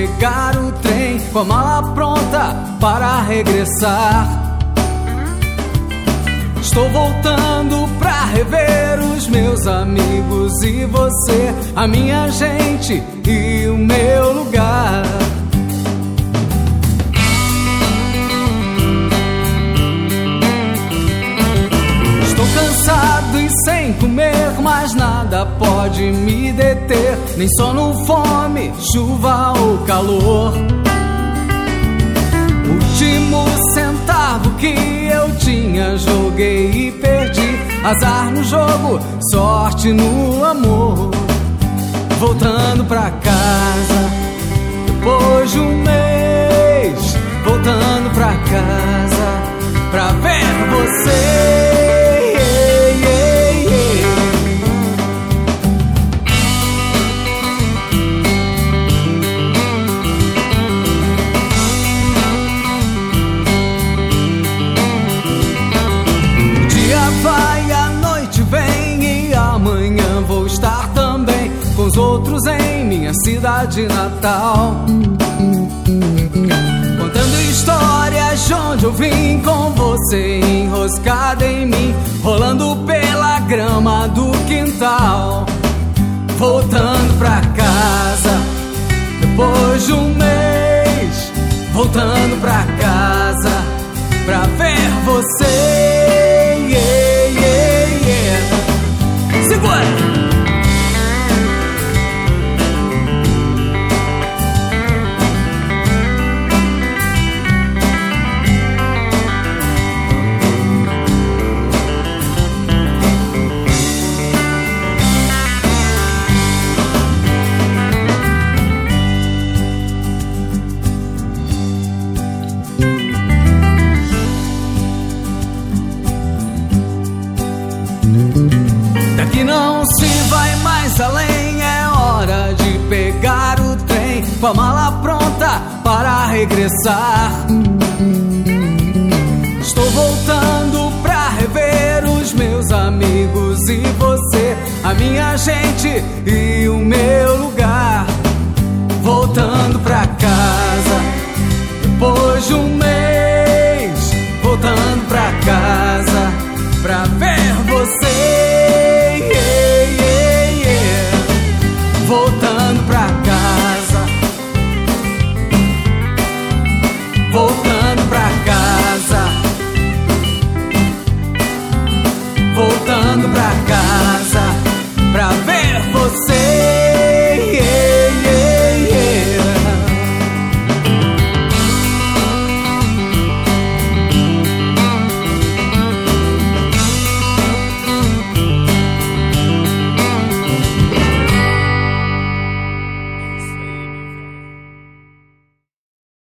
pegar o trem, com a mala pronta para regressar. Estou voltando pra rever os meus amigos e você, a minha gente e o meu lugar. Estou cansado e sem comer, mas nada pode me deter, nem sono, fome, chuva ou calor. Último centavo que eu tinha, joguei e perdi. Azar no jogo, sorte no amor. Voltando pra casa depois de um mês, voltando pra casa pra ver você. Vou estar também com os outros em minha cidade natal, contando histórias de onde eu vim, com você enroscada em mim, rolando pela grama do quintal. Voltando pra casa depois de um mês, voltando pra casa pra ver você. Segura! Daqui não se vai mais além, é hora de pegar o trem, com a mala pronta para regressar. Estou voltando pra rever os meus amigos e você, a minha gente e o meu lugar. Voltando pra cá